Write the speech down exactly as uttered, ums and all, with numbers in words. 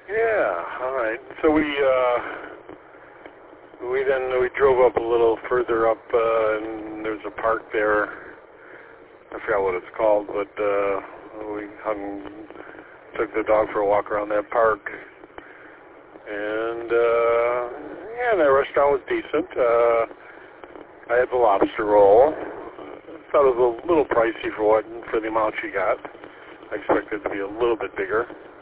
Yeah, all right. So we uh, we then we drove up a little further up, uh, and there's a park there. I forgot what it's called, but uh, we hung, took the dog for a walk around that park, and uh, yeah, the restaurant was decent. Uh, I had the lobster roll. I thought it was a little pricey for what for the amount she got. I expected it to be a little bit bigger.